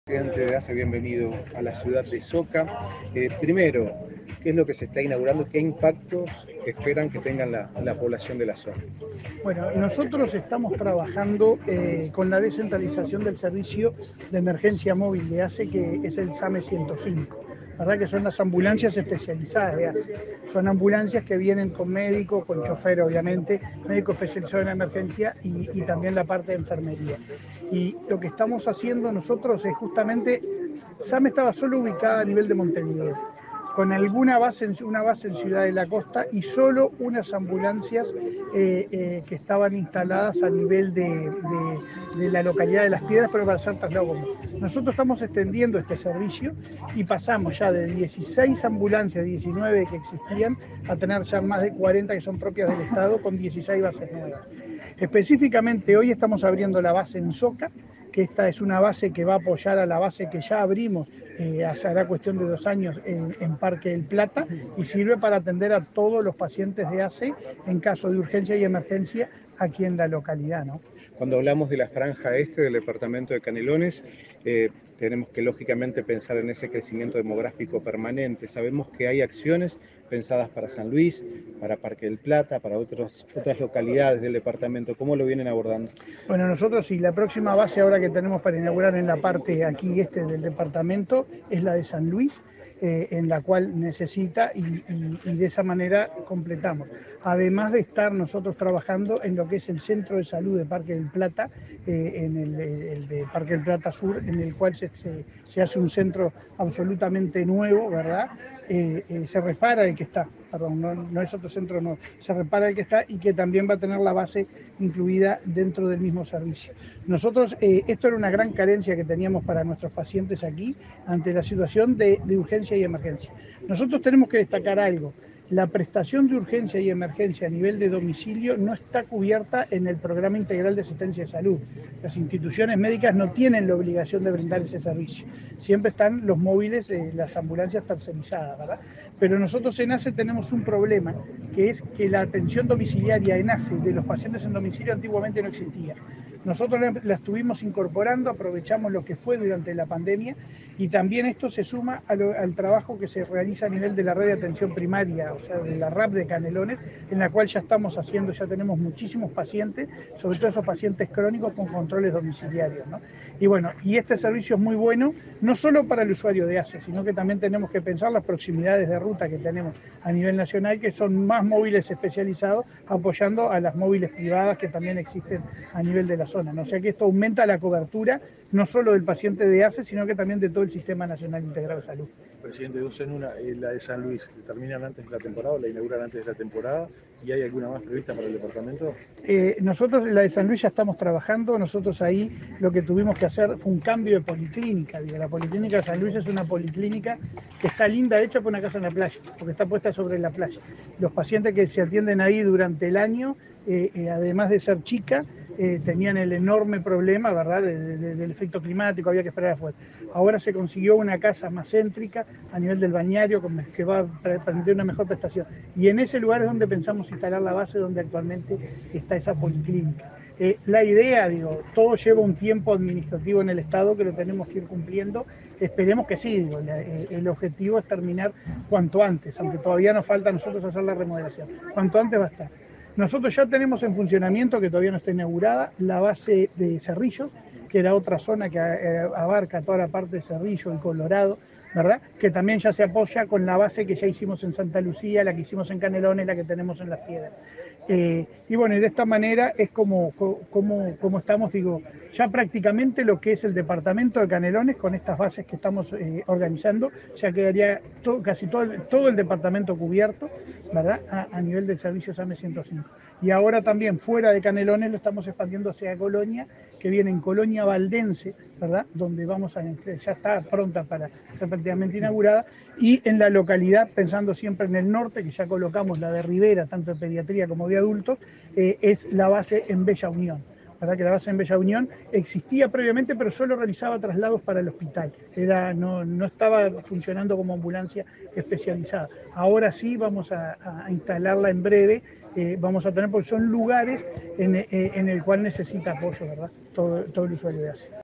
Presidente de ACE, bienvenido a la ciudad de Soca. Primero, ¿qué es lo que se está inaugurando? ¿Qué impactos esperan que tengan la población de la zona? Bueno, nosotros estamos trabajando con la descentralización del servicio de emergencia móvil de ACE, que es el SAME 105. ¿Verdad? Que son las ambulancias especializadas de ACE. Son ambulancias que vienen con médico, con chofer, obviamente, médico especializado en emergencia y también la parte de enfermería. Y lo que estamos haciendo nosotros es justamente, SAME estaba solo ubicada a nivel de Montevideo, con alguna una base en Ciudad de la Costa y solo unas ambulancias que estaban instaladas a nivel de la localidad de Las Piedras, pero para hacer traslado común. Nosotros estamos extendiendo este servicio y pasamos ya de 16 ambulancias, 19 que existían, a tener ya más de 40 que son propias del Estado, con 16 bases nuevas. Específicamente hoy estamos abriendo la base en Soca, que esta es una base que va a apoyar a la base que ya abrimos, hará cuestión de 2 años en Parque del Plata, y sirve para atender a todos los pacientes de ACE en caso de urgencia y emergencia aquí en la localidad, ¿no? Cuando hablamos de la franja este del departamento de Canelones, tenemos que lógicamente pensar en ese crecimiento demográfico permanente. Sabemos que hay acciones pensadas para San Luis, para Parque del Plata, para otras localidades del departamento. ¿Cómo lo vienen abordando? Bueno, nosotros sí, la próxima base ahora que tenemos para inaugurar en la parte aquí del departamento es la de San Luis, en la cual necesita y de esa manera completamos. Además de estar nosotros trabajando en lo que es el Centro de Salud de Parque del Plata, en el de Parque del Plata Sur, en el cual se hace un centro absolutamente nuevo, ¿verdad? Se repara el que está, perdón, no es otro centro, no, se repara el que está y que también va a tener la base incluida dentro del mismo servicio. Nosotros, esto era una gran carencia que teníamos para nuestros pacientes aquí ante la situación de urgencia y emergencia. Nosotros tenemos que destacar algo. La prestación de urgencia y emergencia a nivel de domicilio no está cubierta en el Programa Integral de Asistencia de Salud. Las instituciones médicas no tienen la obligación de brindar ese servicio. Siempre están los móviles, las ambulancias tercerizadas, ¿verdad? Pero nosotros en ACE tenemos un problema, que es que la atención domiciliaria en ACE de los pacientes en domicilio antiguamente no existía. Nosotros la estuvimos incorporando, aprovechamos lo que fue durante la pandemia, y también esto se suma al trabajo que se realiza a nivel de la red de atención primaria, o sea, de la RAP de Canelones, en la cual ya estamos haciendo, ya tenemos muchísimos pacientes, sobre todo esos pacientes crónicos con controles domiciliarios, ¿no? Y bueno, y este servicio es muy bueno, no solo para el usuario de ACE, sino que también tenemos que pensar las proximidades de ruta que tenemos a nivel nacional, que son más móviles especializados, apoyando a las móviles privadas que también existen a nivel de la zona, ¿no? O sea que esto aumenta la cobertura, no solo del paciente de ACE, sino que también de todo el Sistema Nacional Integrado de Salud. Presidente, dos en una, la de San Luis, ¿terminan antes de la temporada o la inauguran antes de la temporada? ¿Y hay alguna más prevista para el departamento? Nosotros en la de San Luis ya estamos trabajando, nosotros ahí lo que tuvimos que hacer fue un cambio de policlínica. La policlínica de San Luis es una policlínica que está linda, hecha por una casa en la playa, porque está puesta sobre la playa. Los pacientes que se atienden ahí durante el año, además de ser chica, tenían el enorme problema, ¿verdad?, del efecto climático, había que esperar afuera. Ahora se consiguió una casa más céntrica a nivel del bañario que va a permitir una mejor prestación. Y en ese lugar es donde pensamos instalar la base donde actualmente está esa policlínica. La idea, digo, todo lleva un tiempo administrativo en el Estado que lo tenemos que ir cumpliendo. Esperemos que sí, digo, el objetivo es terminar cuanto antes, aunque todavía nos falta a nosotros hacer la remodelación. Cuanto antes va a estar. Nosotros ya tenemos en funcionamiento, que todavía no está inaugurada, la base de Cerrillos, que era otra zona que abarca toda la parte de Cerrillo, el Colorado, ¿verdad? Que también ya se apoya con la base que ya hicimos en Santa Lucía, la que hicimos en Canelones, la que tenemos en Las Piedras. Y bueno, y de esta manera es como estamos, digo, ya prácticamente lo que es el departamento de Canelones, con estas bases que estamos organizando, ya quedaría casi todo el departamento cubierto, ¿verdad?, a nivel del servicio SAME 105. Y ahora también fuera de Canelones lo estamos expandiendo hacia Colonia, que viene en Colonia Valdense, ¿verdad?, donde ya está pronta para ser prácticamente inaugurada, y en la localidad, pensando siempre en el norte, que ya colocamos la de Rivera, tanto de pediatría como de adultos, es la base en Bella Unión. ¿Verdad? Que la base en Bella Unión existía previamente, pero solo realizaba traslados para el hospital. No estaba funcionando como ambulancia especializada. Ahora sí vamos a instalarla en breve, vamos a tener, porque son lugares en el cual necesita apoyo, ¿verdad?, todo el usuario de ACE.